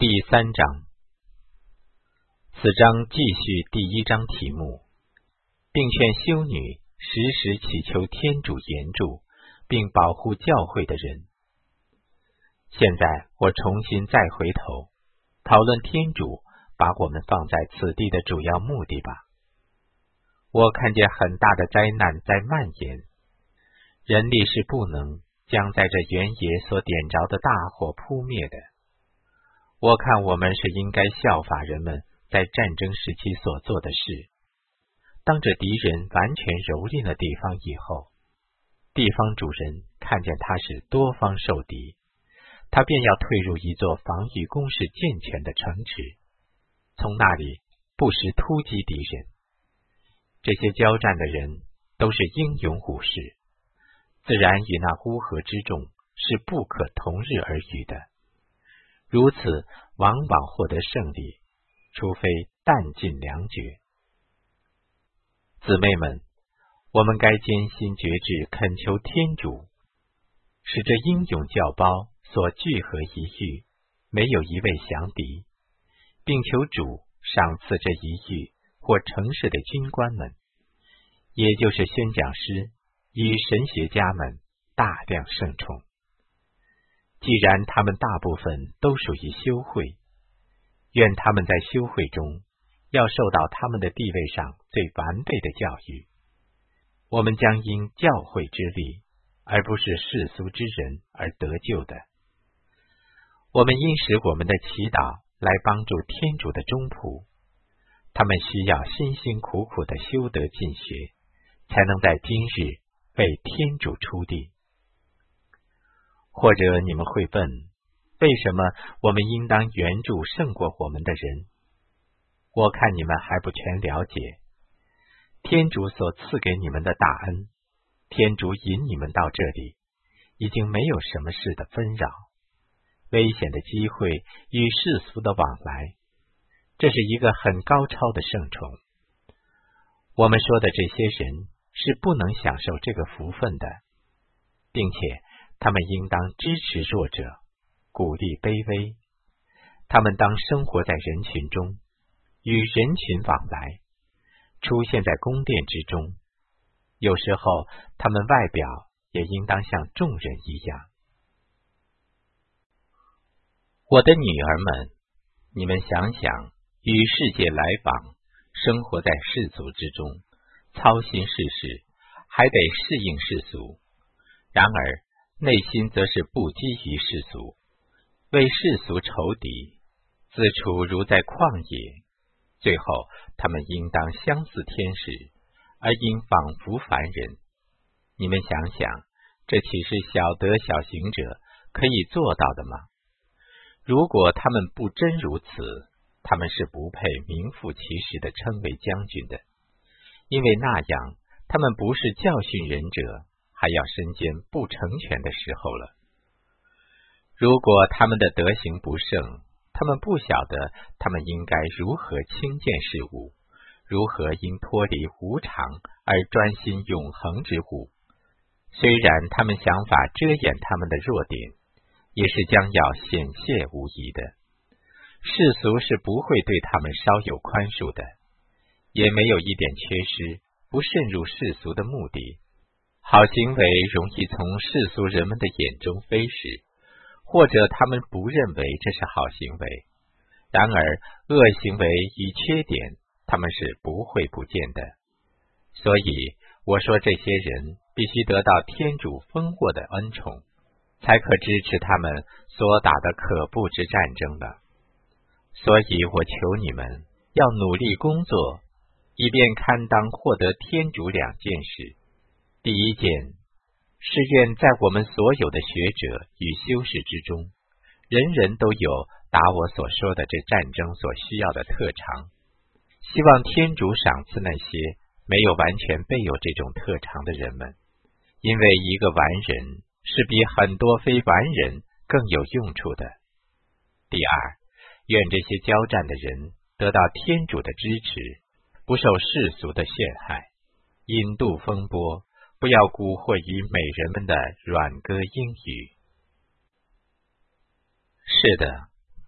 第3章。此章继续第1章题目，并劝修女时时祈求天主援助，并保护教会的人。现在我重新再回头讨论天主把我们放在此地的主要目的吧。我看见很大的灾难在蔓延，人力是不能将在这原野所点着的大火扑灭的。我看我们是应该效法人们在战争时期所做的事。当这敌人完全蹂躏了地方以后，地方主人看见他是多方受敌，他便要退入一座防御工事健全的城池，从那里不时突击敌人。这些交战的人都是英勇武士，自然与那乌合之众是不可同日而语的。如此往往获得胜利，除非弹尽粮绝。姊妹们，我们该艰辛决志恳求天主，使这英勇教胞所聚合一隅，没有一位降敌，并求主赏赐这一隅或城市的军官们，也就是宣讲师与神学家们大量圣宠。既然他们大部分都属于修会，愿他们在修会中要受到他们的地位上最完备的教育。我们将因教会之力，而不是世俗之人而得救的。我们应使我们的祈祷来帮助天主的忠仆，他们需要辛辛苦苦的修德进学，才能在今日为天主出力。或者你们会问，为什么我们应当援助胜过我们的人？我看你们还不全了解。天主所赐给你们的大恩，天主引你们到这里，已经没有什么事的纷扰，危险的机会与世俗的往来，这是一个很高超的圣宠。我们说的这些人是不能享受这个福分的，并且他们应当支持弱者，鼓励卑微。他们当生活在人群中，与人群往来，出现在宫殿之中。有时候他们外表也应当像众人一样。我的女儿们，你们想想，与世界来往，生活在世俗之中，操心世事，还得适应世俗。然而内心则是不基于世俗，为世俗仇敌，自处如在旷野。最后他们应当相似天使，而应仿佛凡人。你们想想，这岂是小德小行者可以做到的吗？如果他们不真如此，他们是不配名副其实的称为将军的，因为那样他们不是教训人者，还要身兼不成全的时候了。如果他们的德行不胜，他们不晓得他们应该如何轻贱事物，如何应脱离无常而专心永恒之物。虽然他们想法遮掩他们的弱点，也是将要显现无疑的。世俗是不会对他们稍有宽恕的，也没有一点缺失，不渗入世俗的目的。好行为容易从世俗人们的眼中飞逝，或者他们不认为这是好行为。然而恶行为与缺点，他们是不会不见的。所以我说这些人必须得到天主丰厚的恩宠，才可支持他们所打的可怖之战争了。所以我求你们要努力工作，以便堪当获得天主2件事。第1件是愿在我们所有的学者与修士之中，人人都有答我所说的这战争所需要的特长。希望天主赏赐那些没有完全备有这种特长的人们，因为一个完人是比很多非完人更有用处的。第2，愿这些交战的人得到天主的支持，不受世俗的陷害，引渡风波，不要蛊惑于美人们的软歌英语。是的，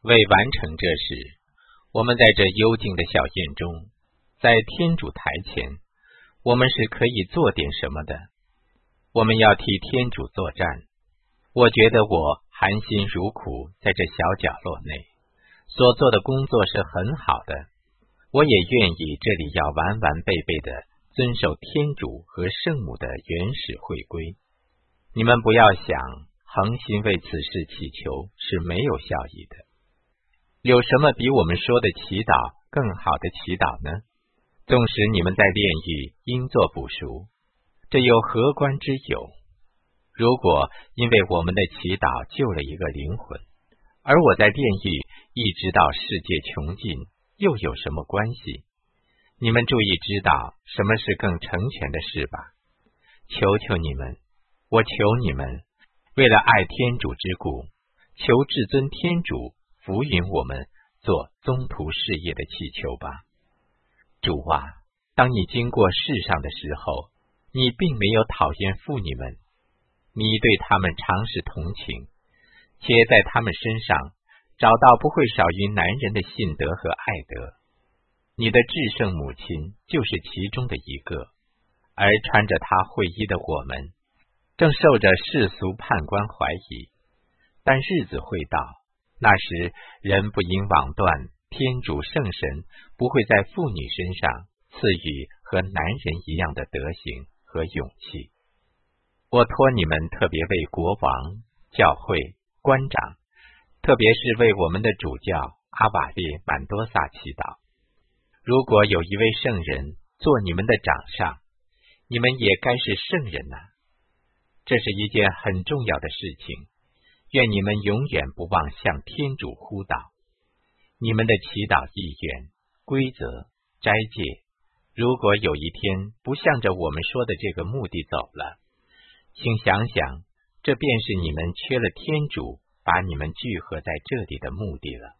为完成这事，我们在这幽静的小院中，在天主台前，我们是可以做点什么的。我们要替天主作战。我觉得我含辛茹苦在这小角落内所做的工作是很好的，我也愿意这里要完完备备的遵守天主和圣母的原始会规。你们不要想恒心为此事祈求是没有效益的。有什么比我们说的祈祷更好的祈祷呢？纵使你们在炼狱应作补赎，这又何关之有？如果因为我们的祈祷救了一个灵魂，而我在炼狱一直到世界穷尽，又有什么关系？你们注意知道什么是更成全的事吧。求求你们，我求你们，为了爱天主之故，求至尊天主福允我们做宗徒事业的祈求吧。主啊，当你经过世上的时候，你并没有讨厌妇女们，你对他们常是同情，且在他们身上找到不会少于男人的信德和爱德。你的至圣母亲就是其中的一个，而穿着她会衣的我们，正受着世俗判官怀疑。但日子会到，那时人不应妄断天主圣神不会在妇女身上赐予和男人一样的德行和勇气。我托你们特别为国王、教会、官长，特别是为我们的主教阿瓦列满多萨祈祷。如果有一位圣人做你们的掌上，你们也该是圣人啊。这是一件很重要的事情，愿你们永远不忘向天主呼祷。你们的祈祷意愿、规则、斋戒，如果有一天不向着我们说的这个目的走了，请想想，这便是你们缺了天主把你们聚合在这里的目的了。